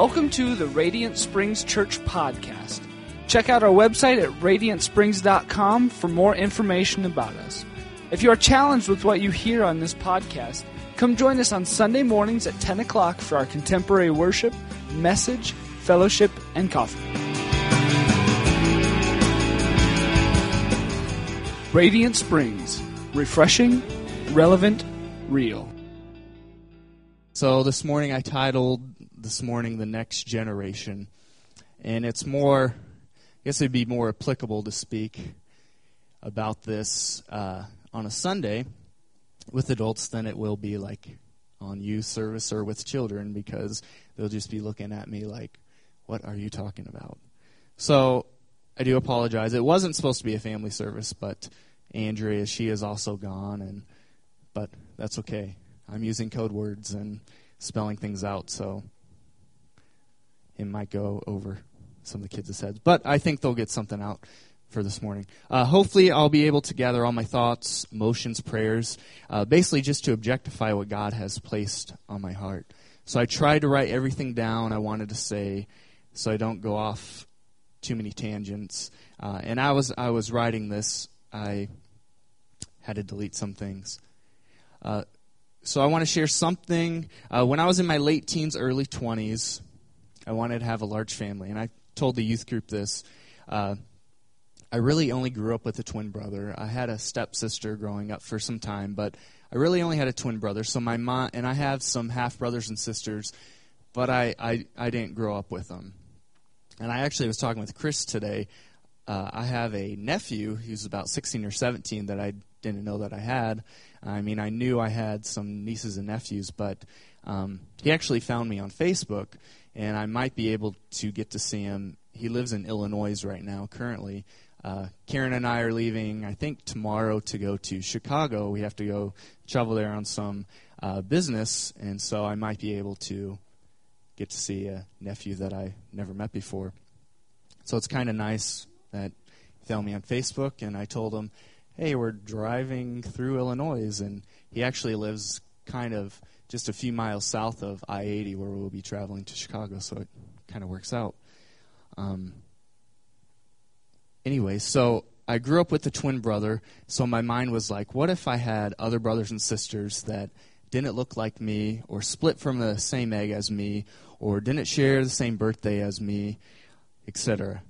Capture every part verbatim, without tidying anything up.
Welcome to the Radiant Springs Church podcast. Check out our website at radiant springs dot com for more information about us. If you are challenged with what you hear on this podcast, come join us on Sunday mornings at ten o'clock for our contemporary worship, message, fellowship, and coffee. Radiant Springs. Refreshing, relevant, real. So this morning I titled this morning The Next Generation. And it's more, I guess it'd be more applicable to speak about this uh, on a Sunday with adults than it will be like on youth service or with children, because they'll just be looking at me like, what are you talking about? So I do apologize. It wasn't supposed to be a family service, but Andrea, she is also gone, and but that's okay. I'm using code words and spelling things out, so it might go over some of the kids' heads. But I think they'll get something out for this morning. Uh, hopefully I'll be able to gather all my thoughts, emotions, prayers, uh, basically just to objectify what God has placed on my heart. So I tried to write everything down I wanted to say so I don't go off too many tangents. Uh, and I was I was writing this, I had to delete some things. Uh, so I want to share something. Uh, when I was in my late teens, early twenties, I wanted to have a large family. And I told the youth group this. Uh, I really only grew up with a twin brother. I had a stepsister growing up for some time, but I really only had a twin brother. So my mom, and I have some half brothers and sisters, but I, I, I didn't grow up with them. And I actually was talking with Chris today. Uh, I have a nephew who's about sixteen or seventeen that I didn't know that I had. I mean, I knew I had some nieces and nephews, but um, he actually found me on Facebook, and I might be able to get to see him. He lives in Illinois right now, currently. Uh, Karen and I are leaving, I think, tomorrow to go to Chicago. We have to go travel there on some uh, business, and so I might be able to get to see a nephew that I never met before. So it's kind of nice that he found me on Facebook, and I told him, hey, we're driving through Illinois, and he actually lives kind of just a few miles south of I eighty where we'll be traveling to Chicago, so it kind of works out. Um, anyway, so I grew up with a twin brother, so my mind was like, what if I had other brothers and sisters that didn't look like me, or split from the same egg as me, or didn't share the same birthday as me, et cetera.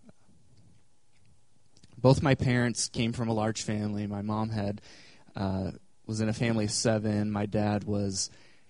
Both my parents came from a large family. My mom had uh, was in a family of seven. My dad was,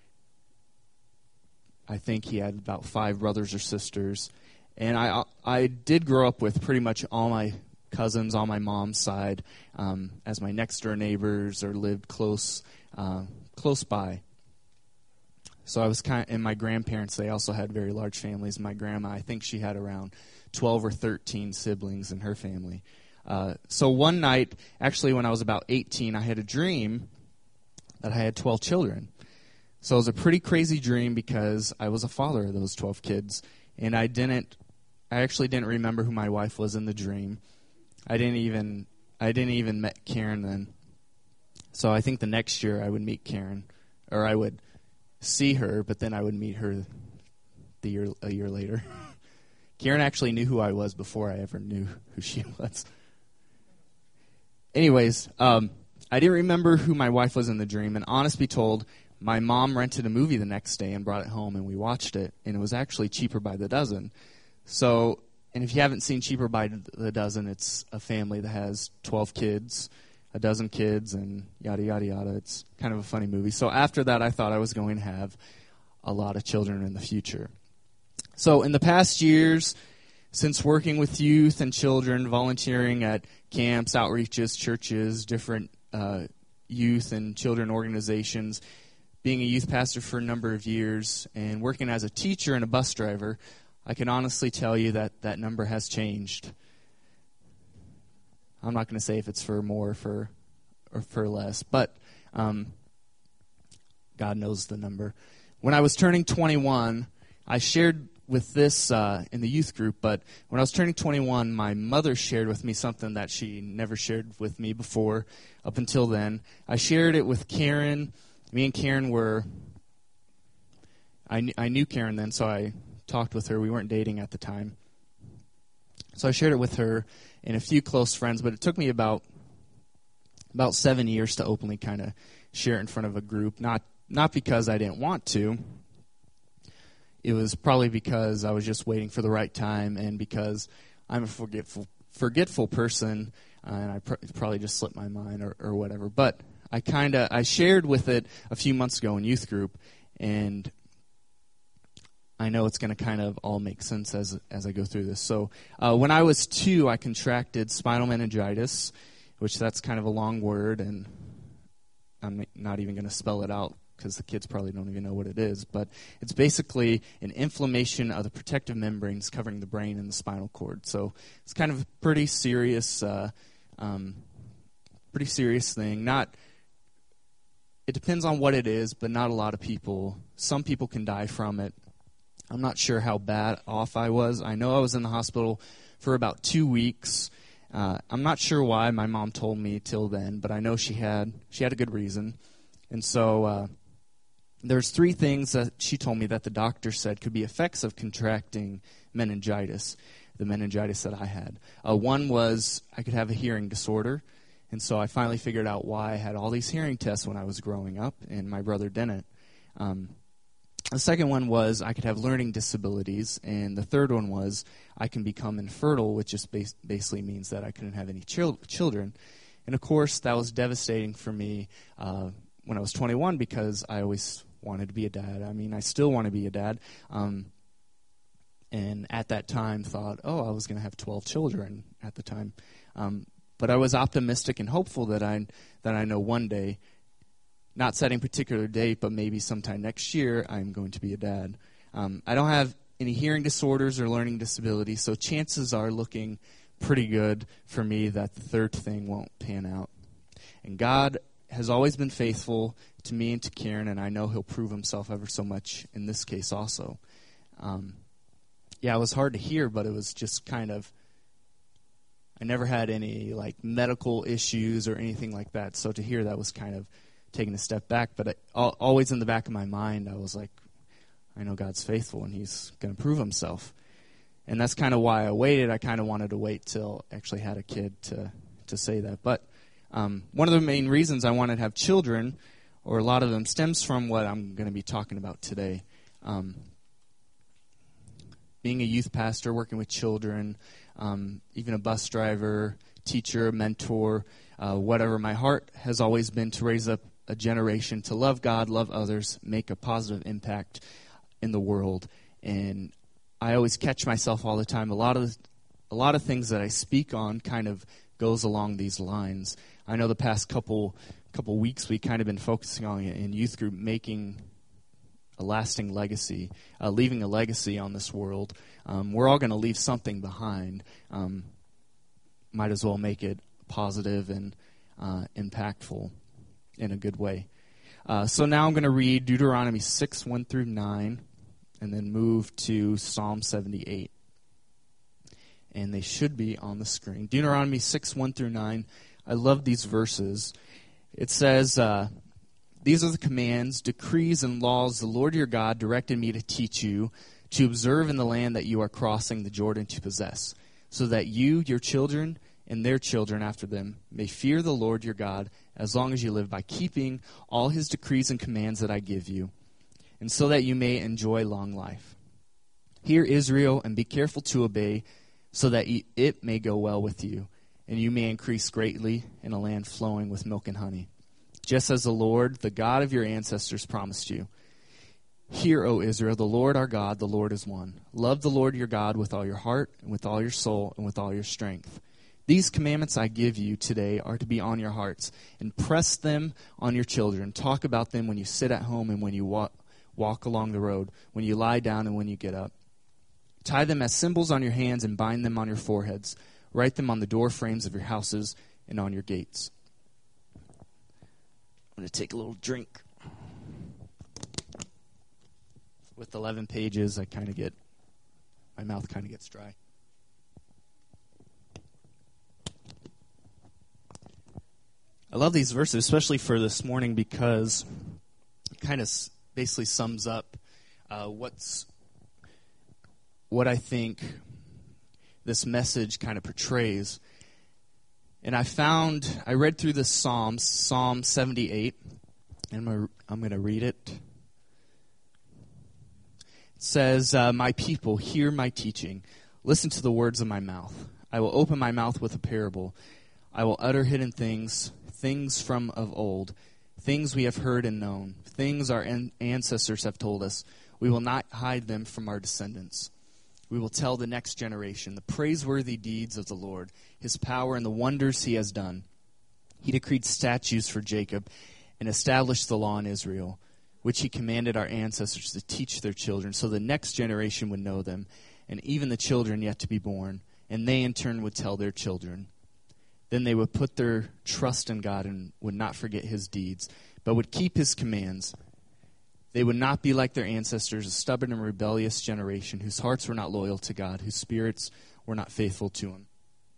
I think he had about five brothers or sisters. And I I did grow up with pretty much all my cousins on my mom's side um, as my next door neighbors, or lived close uh, close by. So I was kind of, and my grandparents, they also had very large families. My grandma, I think she had around twelve or thirteen siblings in her family. Uh, so one night, actually when I was about eighteen, I had a dream that I had twelve children. So it was a pretty crazy dream because I was a father of those twelve kids, and I didn't, I actually didn't remember who my wife was in the dream. I didn't even, I didn't even met Karen then. So I think the next year I would meet Karen, or I would see her, but then I would meet her the year, a year later. Karen actually knew who I was before I ever knew who she was. Anyways, um, I didn't remember who my wife was in the dream, and honest be told, my mom rented a movie the next day and brought it home, and we watched it, and it was actually Cheaper by the Dozen. So, and if you haven't seen Cheaper by the Dozen, it's a family that has twelve kids, a dozen kids, and yada, yada, yada. It's kind of a funny movie. So after that, I thought I was going to have a lot of children in the future. So in the past years, since working with youth and children, volunteering at camps, outreaches, churches, different uh, youth and children organizations, being a youth pastor for a number of years, and working as a teacher and a bus driver, I can honestly tell you that that number has changed. I'm not going to say if it's for more for or for less, but um, God knows the number. When I was turning twenty-one, I shared with this uh, in the youth group, but when I was turning twenty-one, my mother shared with me something that she never shared with me before up until then. I shared it with Karen. Me and Karen were, I, kn- I knew Karen then, so I talked with her. We weren't dating at the time. So I shared it with her and a few close friends, but it took me about about seven years to openly kind of share it in front of a group. Not not because I didn't want to. It was probably because I was just waiting for the right time, and because I'm a forgetful forgetful person, uh, and I pr- probably just slipped my mind or, or whatever. But I kind of I shared with it a few months ago in youth group, and I know it's going to kind of all make sense as as I go through this. So uh, when I was two, I contracted spinal meningitis, which that's kind of a long word, and I'm not even going to spell it out because the kids probably don't even know what it is. But it's basically an inflammation of the protective membranes covering the brain and the spinal cord. So it's kind of a pretty serious, uh, um, pretty serious thing. Not, it depends on what it is, but not a lot of people. Some people can die from it. I'm not sure how bad off I was. I know I was in the hospital for about two weeks. Uh, I'm not sure why my mom told me till then, but I know she had she had a good reason. And so uh, there's three things that she told me that the doctor said could be effects of contracting meningitis, the meningitis that I had. Uh, one was I could have a hearing disorder, and so I finally figured out why I had all these hearing tests when I was growing up, and my brother didn't. Um, The second one was I could have learning disabilities, and the third one was I can become infertile, which just bas- basically means that I couldn't have any chil- children. And, of course, that was devastating for me uh, when I was twenty-one because I always wanted to be a dad. I mean, I still want to be a dad. Um, and at that time thought, oh, I was going to have twelve children at the time. Um, but I was optimistic and hopeful that I that I know one day, not setting a particular date, but maybe sometime next year, I'm going to be a dad. Um, I don't have any hearing disorders or learning disabilities, so chances are looking pretty good for me that the third thing won't pan out. And God has always been faithful to me and to Karen, and I know he'll prove himself ever so much in this case also. Um, yeah, it was hard to hear, but it was just kind of, I never had any like medical issues or anything like that, so to hear that was kind of taking a step back, but I, always in the back of my mind, I was like, I know God's faithful and he's going to prove himself. And that's kind of why I waited. I kind of wanted to wait till I actually had a kid to, to say that. But um, one of the main reasons I wanted to have children, or a lot of them, stems from what I'm going to be talking about today. Um, being a youth pastor, working with children, um, even a bus driver, teacher, mentor, uh, whatever, my heart has always been to raise up a generation to love God, love others, make a positive impact in the world. And I always catch myself all the time. A lot of a lot of things that I speak on kind of goes along these lines. I know the past couple couple weeks we kind of been focusing on in youth group making a lasting legacy, uh, leaving a legacy on this world. Um, we're all going to leave something behind. Um, might as well make it positive and uh, impactful in a good way. Uh, so now I'm going to read Deuteronomy six, one through nine, and then move to Psalm seventy-eight. And they should be on the screen. Deuteronomy six, one through nine. I love these verses. It says, uh, these are the commands, decrees, and laws the Lord your God directed me to teach you, to observe in the land that you are crossing the Jordan to possess, so that you, your children, and their children after them may fear the Lord your God as long as you live, by keeping all his decrees and commands that I give you, and so that you may enjoy long life. Hear, Israel, and be careful to obey, so that it may go well with you, and you may increase greatly in a land flowing with milk and honey, just as the Lord, the God of your ancestors, promised you. Hear, O Israel, the Lord our God, the Lord is one. Love the Lord your God with all your heart, and with all your soul, and with all your strength. These commandments I give you today are to be on your hearts. Impress them on your children. Talk about them when you sit at home and when you walk, walk along the road, when you lie down and when you get up. Tie them as symbols on your hands and bind them on your foreheads. Write them on the door frames of your houses and on your gates. I'm going to take a little drink. With eleven pages, I kind of get, my mouth kind of gets dry. I love these verses, especially for this morning, because it kind of basically sums up uh, what's what I think this message kind of portrays. And I found, I read through this Psalms, Psalm seventy-eight, and I'm, I'm going to read it. It says, uh, my people, hear my teaching. Listen to the words of my mouth. I will open my mouth with a parable. I will utter hidden things, things from of old, things we have heard and known, things our an- ancestors have told us. We will not hide them from our descendants. We will tell the next generation the praiseworthy deeds of the Lord, his power and the wonders he has done. He decreed statutes for Jacob and established the law in Israel, which he commanded our ancestors to teach their children, so the next generation would know them, and even the children yet to be born, and they in turn would tell their children. Then they would put their trust in God and would not forget his deeds, but would keep his commands. They would not be like their ancestors, a stubborn and rebellious generation whose hearts were not loyal to God, whose spirits were not faithful to him.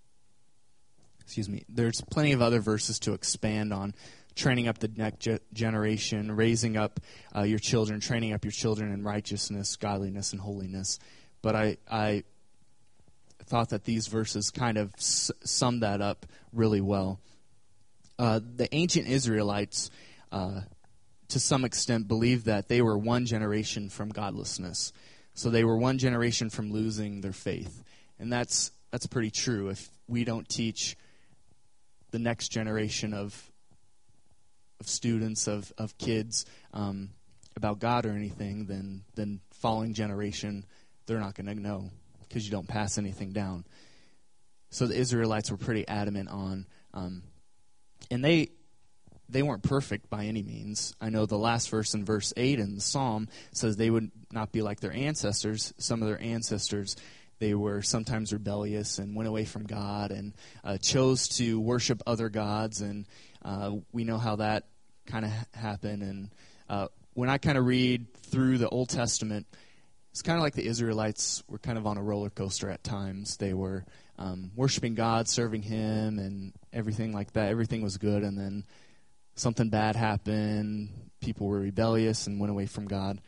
Excuse me. There's plenty of other verses to expand on training up the next ge- generation, raising up uh, your children, training up your children in righteousness, godliness, and holiness. But I, I thought that these verses kind of s- sum that up really well. Uh, the ancient Israelites, uh, to some extent, believed that they were one generation from godlessness. So they were one generation from losing their faith. And that's that's pretty true. If we don't teach the next generation of of students, of, of kids, um, about God or anything, then then following generation, they're not going to know because you don't pass anything down. So the Israelites were pretty adamant on, um, and they they weren't perfect by any means. I know the last verse in verse eight in the Psalm says they would not be like their ancestors. Some of their ancestors, they were sometimes rebellious and went away from God and uh, chose to worship other gods, and uh, we know how that kind of ha- happened. And uh, when I kind of read through the Old Testament, it's kind of like the Israelites were kind of on a roller coaster at times. They were um, worshiping God, serving him, and everything like that. Everything was good, and then something bad happened. People were rebellious and went away from God.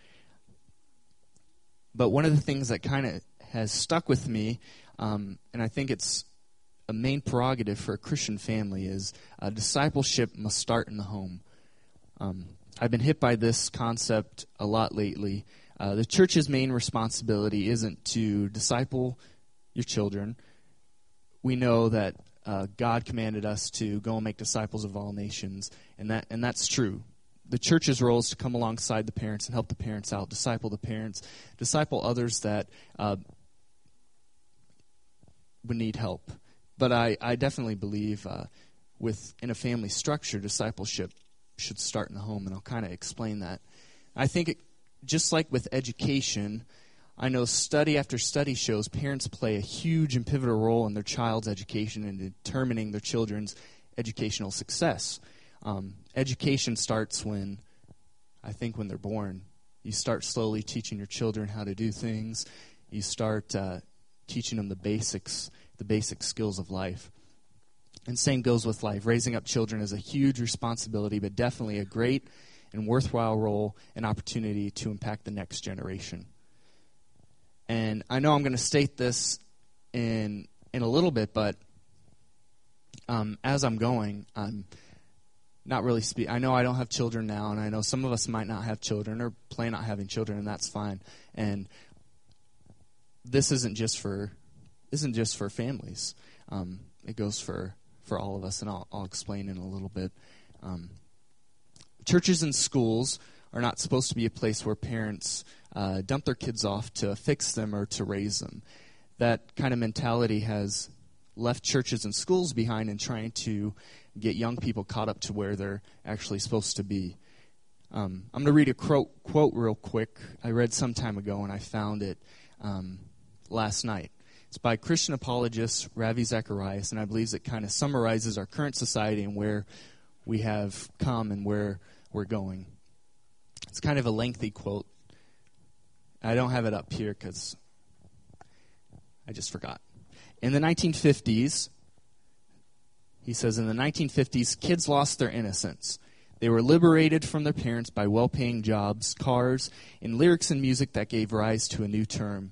But one of the things that kind of has stuck with me, um, and I think it's a main prerogative for a Christian family, is uh, discipleship must start in the home. Um, I've been hit by this concept a lot lately. Uh, the church's main responsibility isn't to disciple your children. We know that uh, God commanded us to go and make disciples of all nations, and that and that's true. The church's role is to come alongside the parents and help the parents out, disciple the parents, disciple others that uh, would need help. But I, I definitely believe uh, with in a family structure, discipleship should start in the home, and I'll kind of explain that. I think it, just like with education, I know study after study shows parents play a huge and pivotal role in their child's education and determining their children's educational success. Um, education starts when, I think when they're born. You start slowly teaching your children how to do things. You start uh, teaching them the basics, the basic skills of life. And same goes with life. Raising up children is a huge responsibility, but definitely a great and worthwhile role and opportunity to impact the next generation. And I know I'm going to state this in in a little bit, but um, as I'm going, I'm not really speak. I know I don't have children now, and I know some of us might not have children or plan on having children, and that's fine. And this isn't just for isn't just for families. Um, it goes for, for all of us, and I'll, I'll explain in a little bit. Um, churches and schools are not supposed to be a place where parents uh, dump their kids off to fix them or to raise them. That kind of mentality has left churches and schools behind in trying to get young people caught up to where they're actually supposed to be. Um, I'm going to read a quote, quote real quick. I read some time ago, and I found it um, last night. It's by Christian apologist Ravi Zacharias, and I believe it kind of summarizes our current society and where we have come and where we're going. It's kind of a lengthy quote. I don't have it up here because I just forgot. In the nineteen fifties, he says, in the nineteen fifties, kids lost their innocence. They were liberated from their parents by well-paying jobs, cars, and lyrics and music that gave rise to a new term,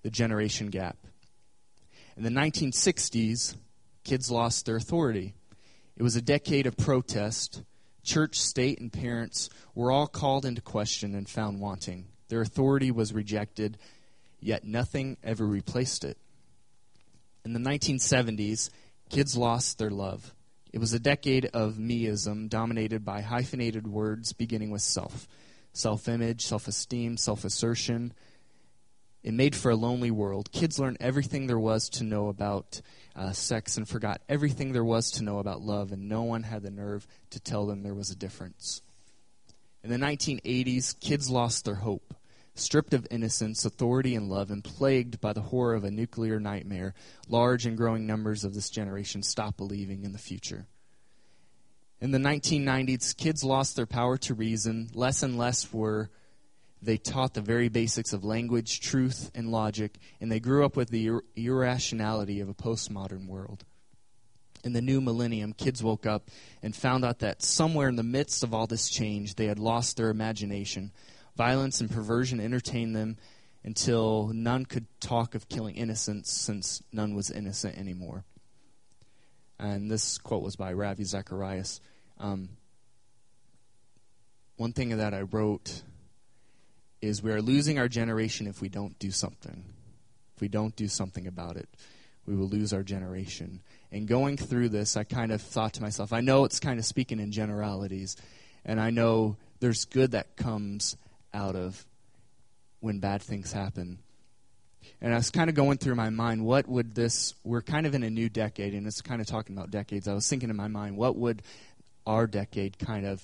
the generation gap. In the nineteen sixties, kids lost their authority. It was a decade of protest. Church, state, and parents were all called into question and found wanting. Their authority was rejected, yet nothing ever replaced it. In the nineteen seventies, kids lost their love. It was a decade of meism dominated by hyphenated words beginning with self. Self-image, self-esteem, self-assertion. It made for a lonely world. Kids learned everything there was to know about uh, sex and forgot everything there was to know about love, and no one had the nerve to tell them there was a difference. In the nineteen eighties, kids lost their hope. Stripped of innocence, authority, and love, and plagued by the horror of a nuclear nightmare, large and growing numbers of this generation stopped believing in the future. In the nineteen nineties, kids lost their power to reason. Less and less were they taught the very basics of language, truth, and logic, and they grew up with the ir- irrationality of a postmodern world. In the new millennium, kids woke up and found out that somewhere in the midst of all this change, they had lost their imagination. Violence and perversion entertained them until none could talk of killing innocents, since none was innocent anymore. And this quote was by Ravi Zacharias. Um, one thing that I wrote is, we are losing our generation if we don't do something. If we don't do something about it, we will lose our generation. And going through this, I kind of thought to myself, I know it's kind of speaking in generalities, and I know there's good that comes out of when bad things happen. And I was kind of going through my mind, what would this, we're kind of in a new decade, and it's kind of talking about decades. I was thinking in my mind, what would our decade kind of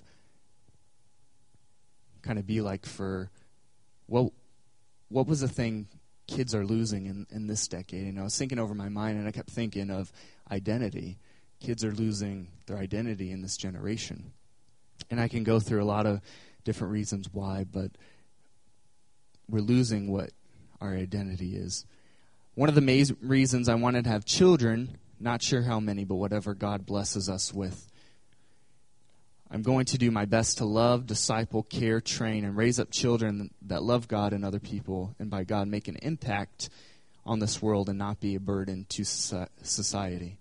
kind of be like for, what what was the thing kids are losing in, in this decade? And I was thinking over my mind, and I kept thinking of identity. Kids are losing their identity in this generation. And I can go through a lot of different reasons why, but we're losing what our identity is. One of the main reasons I wanted to have children, not sure how many, but whatever God blesses us with. I'm going to do my best to love, disciple, care, train, and raise up children that love God and other people, and by God make an impact on this world and not be a burden to society.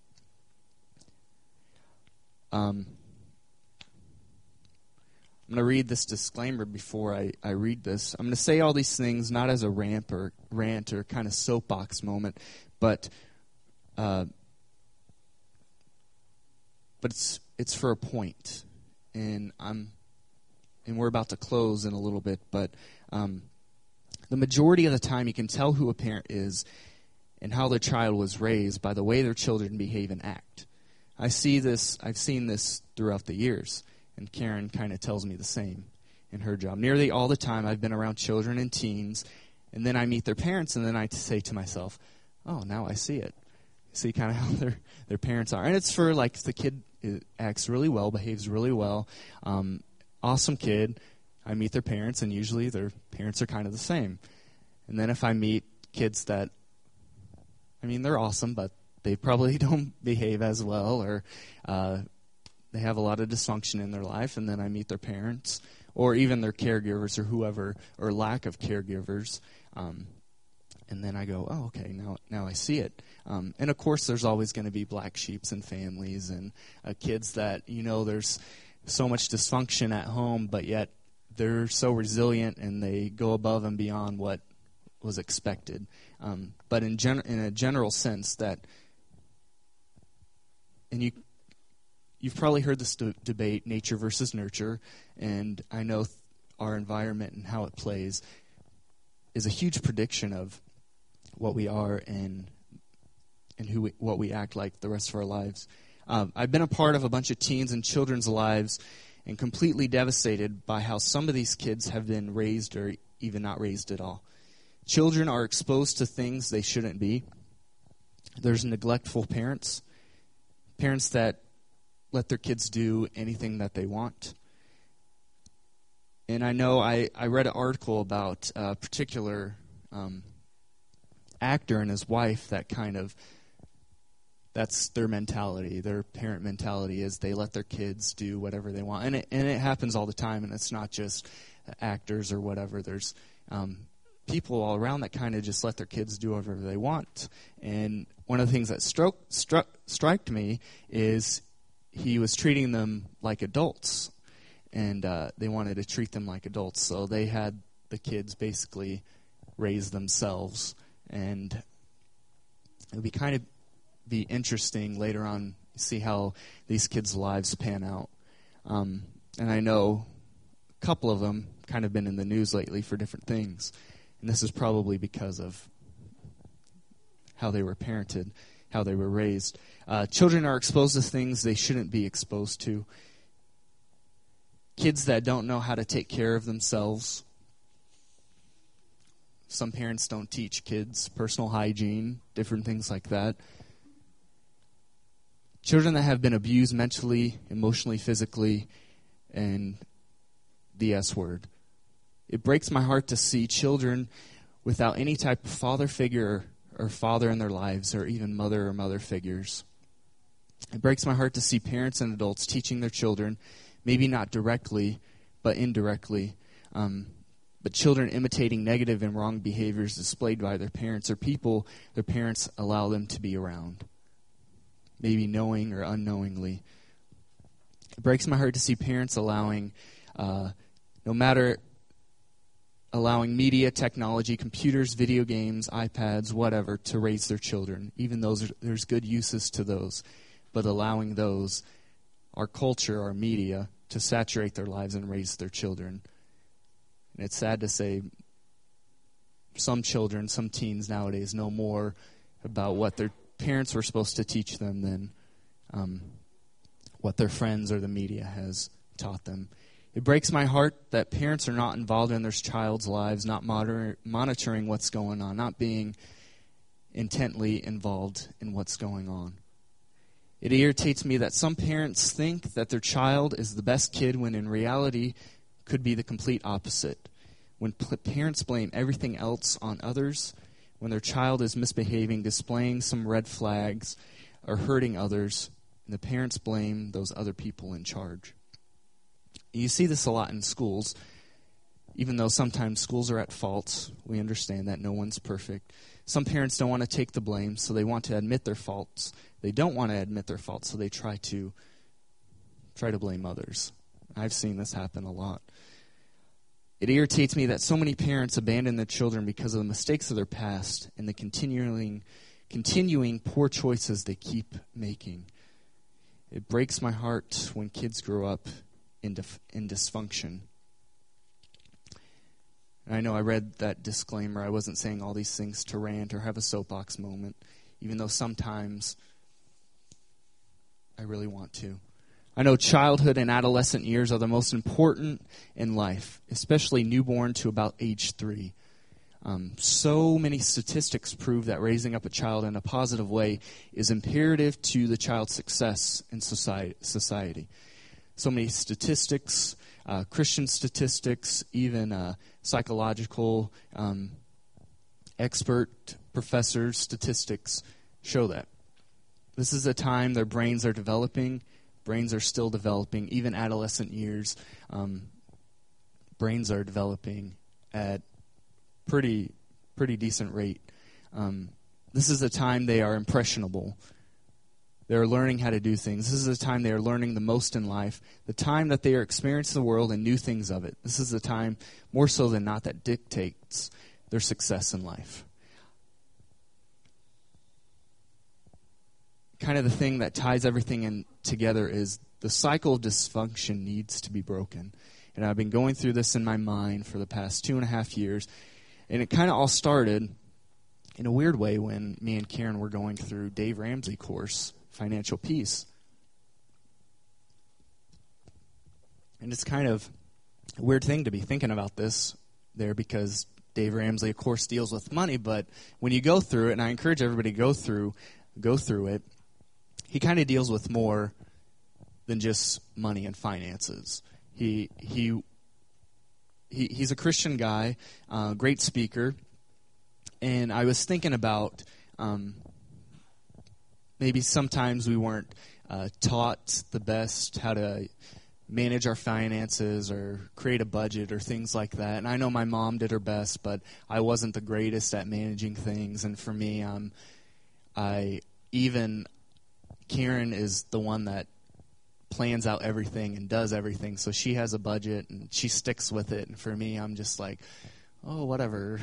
Um, I'm going to read this disclaimer before I, I read this. I'm going to say all these things not as a rant or, rant or kind of soapbox moment, but uh, but it's it's for a point. And I'm, and we're about to close in a little bit, but um, the majority of the time you can tell who a parent is and how their child was raised by the way their children behave and act. I see this, I've seen this throughout the years, and Karen kind of tells me the same in her job. Nearly all the time I've been around children and teens, and then I meet their parents, and then I say to myself, oh, now I see it. See kind of how their, their parents are. And it's for, like, the kid it acts really well, behaves really well, um, awesome kid. I meet their parents, and usually their parents are kind of the same. And then if I meet kids that, I mean, they're awesome, but they probably don't behave as well, or uh, they have a lot of dysfunction in their life, and then I meet their parents, or even their caregivers, or whoever, or lack of caregivers. Um, and then I go, oh, okay, now now I see it. Um, and, of course, there's always going to be black sheeps in families and uh, kids that, you know, there's so much dysfunction at home, but yet they're so resilient and they go above and beyond what was expected. Um, but in, gen- in a general sense that, and you, you've probably heard this d- debate, nature versus nurture, and I know th- our environment and how it plays is a huge prediction of what we are and and who we, what we act like the rest of our lives. Um, I've been a part of a bunch of teens and children's lives and completely devastated by how some of these kids have been raised or even not raised at all. Children are exposed to things they shouldn't be. There's neglectful parents, parents that let their kids do anything that they want. And I know I, I read an article about a particular um, actor and his wife that kind of, that's their mentality. Their parent mentality is they let their kids do whatever they want. And it, and it happens all the time, and it's not just actors or whatever. There's um, people all around that kind of just let their kids do whatever they want. And one of the things that struck struck struck me is he was treating them like adults, and uh, they wanted to treat them like adults. So they had the kids basically raise themselves, and it would be kind of be interesting later on to see how these kids' lives pan out. Um, and I know a couple of them kind of been in the news lately for different things, and this is probably because of how they were parented, how they were raised. Uh, children are exposed to things they shouldn't be exposed to. Kids that don't know how to take care of themselves. Some parents don't teach kids personal hygiene, different things like that. Children that have been abused mentally, emotionally, physically, and the S word. It breaks my heart to see children without any type of father figure or father in their lives, or even mother or mother figures. It breaks my heart to see parents and adults teaching their children, maybe not directly, but indirectly, um, but children imitating negative and wrong behaviors displayed by their parents or people their parents allow them to be around, maybe knowing or unknowingly. It breaks my heart to see parents allowing, uh, no matter, allowing media, technology, computers, video games, iPads, whatever, to raise their children. Even though there's good uses to those, but allowing those, our culture, our media, to saturate their lives and raise their children. And it's sad to say some children, some teens nowadays know more about what their parents were supposed to teach them than um, what their friends or the media has taught them. It breaks my heart that parents are not involved in their child's lives, not moder- monitoring what's going on, not being intently involved in what's going on. It irritates me that some parents think that their child is the best kid when in reality could be the complete opposite. When p- parents blame everything else on others, when their child is misbehaving, displaying some red flags, or hurting others, and the parents blame those other people in charge. You see this a lot in schools, even though sometimes schools are at fault. We understand that no one's perfect. Some parents don't want to take the blame, so they want to admit their faults. They don't want to admit their faults, so they try to try to blame others. I've seen this happen a lot. It irritates me that so many parents abandon their children because of the mistakes of their past and the continuing, continuing poor choices they keep making. It breaks my heart when kids grow up in, dif- in dysfunction. And I know I read that disclaimer. I wasn't saying all these things to rant or have a soapbox moment, even though sometimes I really want to. I know childhood and adolescent years are the most important in life, especially newborn to about age three. Um, so many statistics prove that raising up a child in a positive way is imperative to the child's success in society. society. So many statistics, uh, Christian statistics, even uh, psychological um, expert professors' statistics show that. This is a time their brains are developing. Brains are still developing. Even adolescent years, um, brains are developing at pretty pretty decent rate. Um, this is a time they are impressionable. They're learning how to do things. This is the time they are learning the most in life. The time that they are experiencing the world and new things of it. This is the time, more so than not, that dictates their success in life. Kind of the thing that ties everything in together is the cycle of dysfunction needs to be broken. And I've been going through this in my mind for the past two and a half years. And it kind of all started in a weird way when me and Karen were going through Dave Ramsey course, Financial Peace. And it's kind of a weird thing to be thinking about this there because Dave Ramsey, of course, deals with money. But when you go through it, and I encourage everybody to go through, go through it, he kind of deals with more than just money and finances. He he he he's a Christian guy, uh, great speaker, and I was thinking about um, maybe sometimes we weren't uh, taught the best how to manage our finances or create a budget or things like that. And I know my mom did her best, but I wasn't the greatest at managing things. And for me, um, I even Karen is the one that plans out everything and does everything. So she has a budget and she sticks with it. And for me, I'm just like, oh, whatever.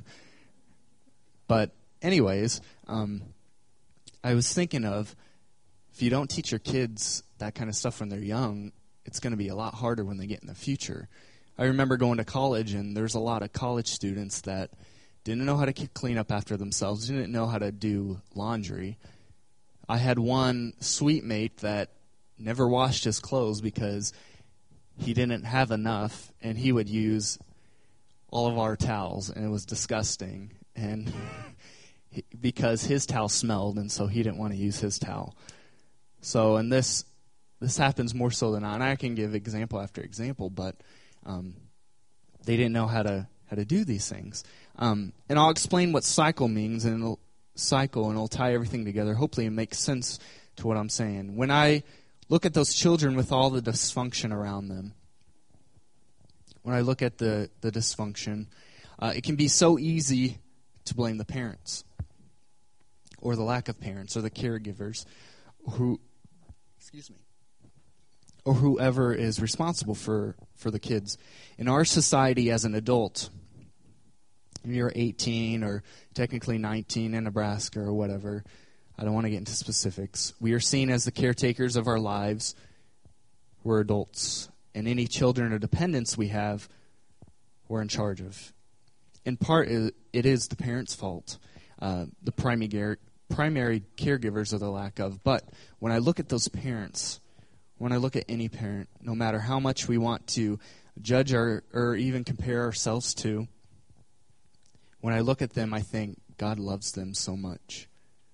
But anyways, um, I was thinking of, if you don't teach your kids that kind of stuff when they're young, it's going to be a lot harder when they get in the future. I remember going to college, and there's a lot of college students that didn't know how to clean up after themselves, didn't know how to do laundry. I had one suite mate that never washed his clothes because he didn't have enough, and he would use all of our towels, and it was disgusting. And he, because his towel smelled, and so he didn't want to use his towel. So, and this this happens more so than not. And I can give example after example, but um, they didn't know how to how to do these things. Um, and I'll explain what cycle means, and it'll cycle, and it'll tie everything together. Hopefully, it makes sense to what I'm saying. When I look at those children with all the dysfunction around them, when I look at the the dysfunction, uh, it can be so easy to blame the parents, or the lack of parents, or the caregivers, who, excuse me, or whoever is responsible for, for the kids. In our society as an adult, if you're eighteen or technically nineteen in Nebraska or whatever, I don't want to get into specifics, we are seen as the caretakers of our lives. We're adults. And any children or dependents we have, we're in charge of. In part, it is the parents' fault. Uh, the primary primary caregivers are the lack of. But when I look at those parents, when I look at any parent, no matter how much we want to judge our, or even compare ourselves to, when I look at them, I think God loves them so much.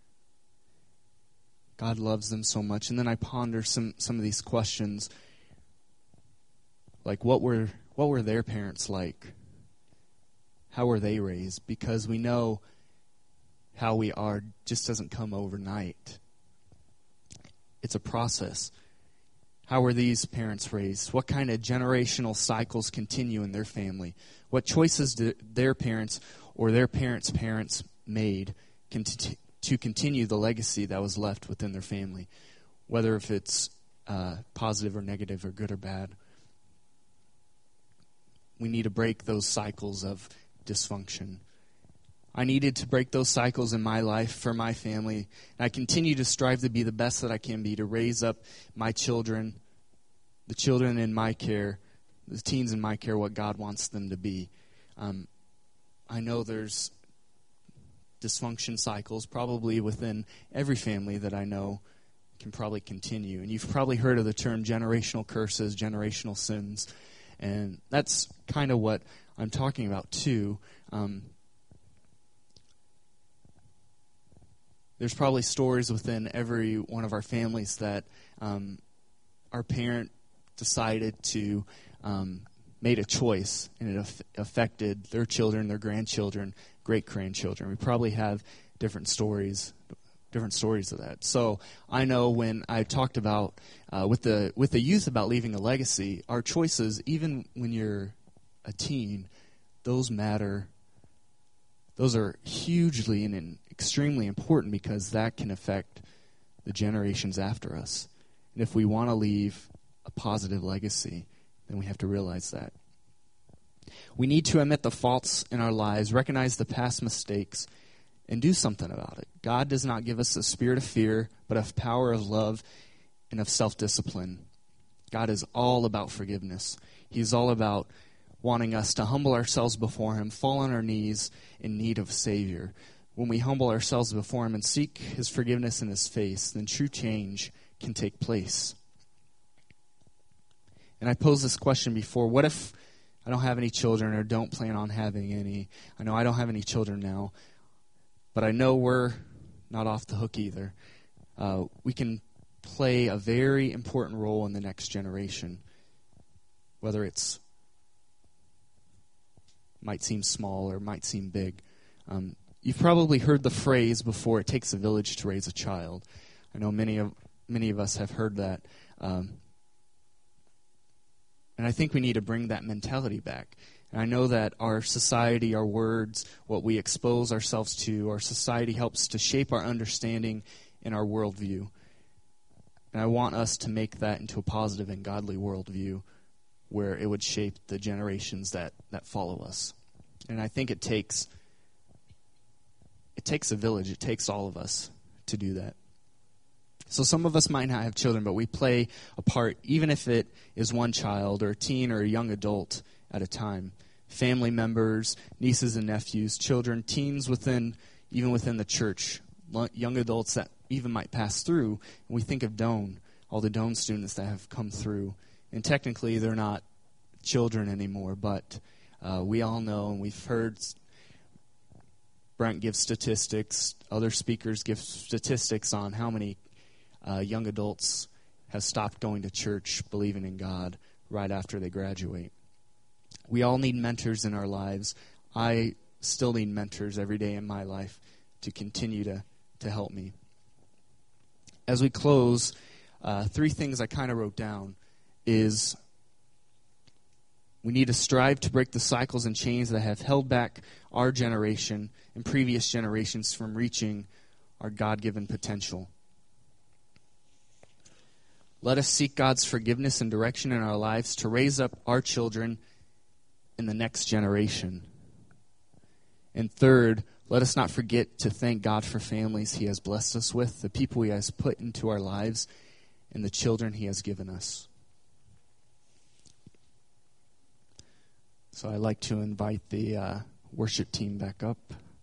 God loves them so much. And then I ponder some, some of these questions, like what were what were their parents like? How were they raised? Because we know how we are just doesn't come overnight. It's a process. How were these parents raised? What kind of generational cycles continue in their family? What choices do their parents or their parents' parents made cont- to continue the legacy that was left within their family? Whether if it's uh, positive or negative or good or bad. We need to break those cycles of dysfunction. I needed to break those cycles in my life for my family. And I continue to strive to be the best that I can be, to raise up my children, the children in my care, the teens in my care, what God wants them to be. Um, I know there's dysfunction cycles probably within every family that I know can probably continue. And you've probably heard of the term generational curses, generational sins. And that's kind of what I'm talking about too. Um, there's probably stories within every one of our families that um, our parent decided to, um, made a choice, and it af- affected their children, their grandchildren, great-grandchildren. We probably have different stories different stories of that. So I know when I talked about uh, with the with the youth about leaving a legacy, our choices, even when you're a teen, those matter. Those are hugely and, and extremely important because that can affect the generations after us. And if we want to leave a positive legacy, then we have to realize that. We need to admit the faults in our lives, recognize the past mistakes, and do something about it. God does not give us a spirit of fear, but of power, of love, and of self-discipline. God is all about forgiveness. He's all about wanting us to humble ourselves before Him, fall on our knees in need of a Savior. When we humble ourselves before Him and seek His forgiveness in His face, then true change can take place. And I posed this question before. What if I don't have any children or don't plan on having any? I know I don't have any children now. But I know we're not off the hook either. Uh, we can play a very important role in the next generation, whether it's might seem small or might seem big. Um, you've probably heard the phrase before, it takes a village to raise a child. I know many of many of us have heard that. Um, And I think we need to bring that mentality back. And I know that our society, our words, what we expose ourselves to, our society helps to shape our understanding and our worldview. And I want us to make that into a positive and godly worldview where it would shape the generations that, that follow us. And I think it takes it takes a village. It takes all of us to do that. So some of us might not have children, but we play a part, even if it is one child or a teen or a young adult at a time. Family members, nieces and nephews, children, teens within, even within the church, young adults that even might pass through. And we think of Doane, all the Doane students that have come through. And technically they're not children anymore, but uh, we all know and we've heard Brent give statistics, other speakers give statistics on how many uh, young adults have stopped going to church, believing in God, right after they graduate. We all need mentors in our lives. I still need mentors every day in my life to continue to, to help me. As we close, uh, three things I kind of wrote down is we need to strive to break the cycles and chains that have held back our generation and previous generations from reaching our God-given potential. Let us seek God's forgiveness and direction in our lives to raise up our children in the next generation. And third, let us not forget to thank God for families He has blessed us with, the people He has put into our lives, and the children He has given us. So I'd like to invite the uh, worship team back up.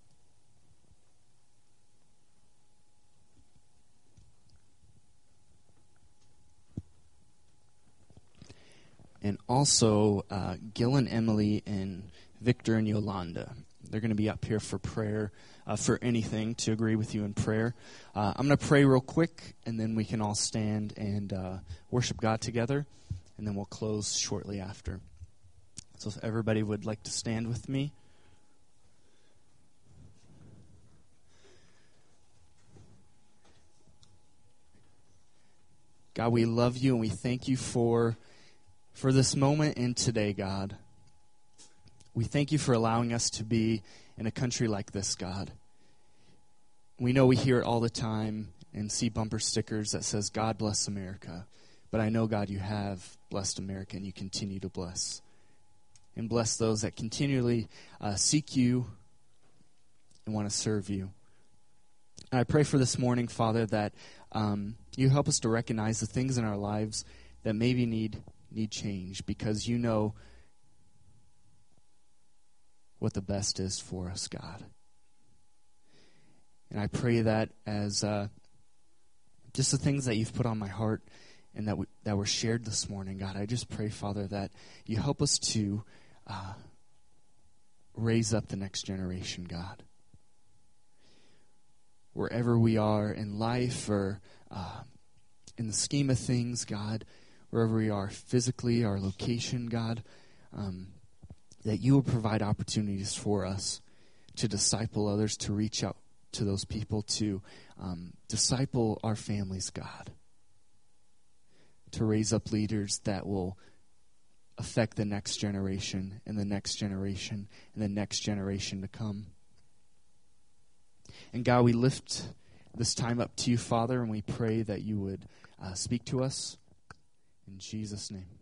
And also, uh, Gil and Emily and Victor and Yolanda. They're going to be up here for prayer, uh, for anything, to agree with you in prayer. Uh, I'm going to pray real quick, and then we can all stand and uh, worship God together, and then we'll close shortly after. So if everybody would like to stand with me. God, we love you, and we thank you for... For this moment in today, God. We thank you for allowing us to be in a country like this, God. We know we hear it all the time and see bumper stickers that says, God bless America. But I know, God, you have blessed America and you continue to bless. And bless those that continually uh, seek you and want to serve you. And I pray for this morning, Father, that um, you help us to recognize the things in our lives that maybe need need change, because you know what the best is for us, God. And I pray that as uh, just the things that you've put on my heart and that we, that were shared this morning, God, I just pray, Father, that you help us to uh, raise up the next generation, God. Wherever we are in life or uh, in the scheme of things, God, wherever we are physically, our location, God, um, that you will provide opportunities for us to disciple others, to reach out to those people, to um, disciple our families, God, to raise up leaders that will affect the next generation and the next generation and the next generation to come. And God, we lift this time up to you, Father, and we pray that you would uh, speak to us. In Jesus' name.